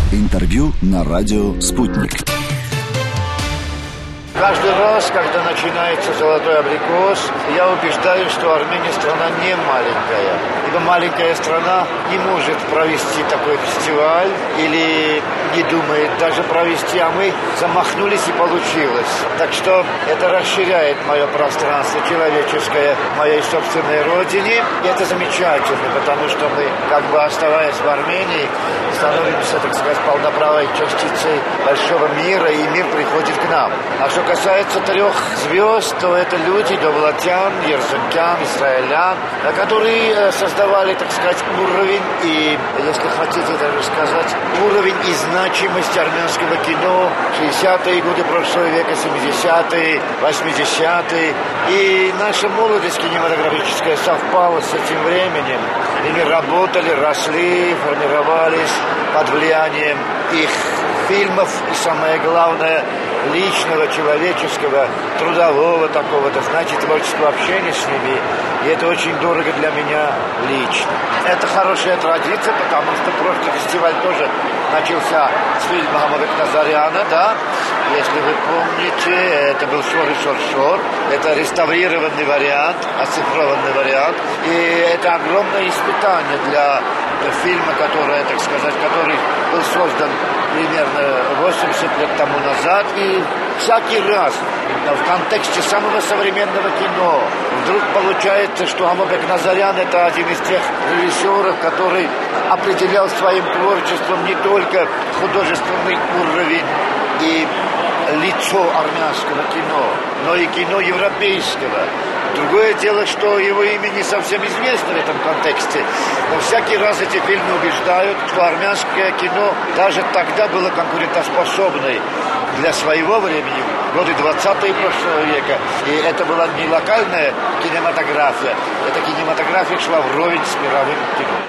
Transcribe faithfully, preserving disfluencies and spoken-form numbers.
Интервью на радио «Спутник». Каждый раз, когда начинается «Золотой абрикос», я убеждаюсь, что Армения страна не маленькая. Ибо маленькая страна не может провести такой фестиваль или не думает даже провести, а мы замахнулись и получилось. Так что это расширяет мое пространство человеческое в моей собственной родине. И это замечательно, потому что мы, как бы оставаясь в Армении, становимся, так сказать, полноправной частицей большого мира, и мир приходит к нам. А что касается трех звезд, то это люди довлатян, ерзунтян, израилян, которые создавали, так сказать, уровень и, если хотите даже сказать, уровень и значимость армянского кино шестидесятые годы прошлого века, семидесятые, восьмидесятые. И наша молодость кинематографическая совпала с этим временем. И мы работали, росли, формировались под влиянием их фильмов и, самое главное, личного, человеческого, трудового такого-то, значит, творческого общения с ними. И это очень дорого для меня лично. Это хорошая традиция, потому что прошлый фестиваль тоже начался с фильма Мохаммада Назаряна, да. Если вы помните, это был «Шор и Шор-Шор». Это реставрированный вариант, оцифрованный вариант. И это огромное испытание для фильма, который, так сказать, который был создан примерно восемьдесят лет тому назад. И всякий раз в контексте самого современного кино вдруг получается, что Амобек Назарян — это один из тех режиссеров, который определял своим творчеством не только художественный уровень и лицо армянского кино, но и кино европейского. Другое дело, что его имя не совсем известно в этом контексте, но всякий раз эти фильмы убеждают, что армянское кино даже тогда было конкурентоспособной для своего времени, годы двадцатые прошлого века. И это была не локальная кинематография, эта кинематография шла вровень с мировым кино.